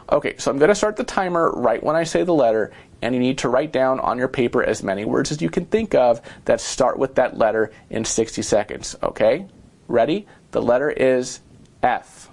Okay, so I'm going to start the timer right when I say the letter, and you need to write down on your paper as many words as you can think of that start with that letter in 60 seconds, okay? Ready? The letter is F.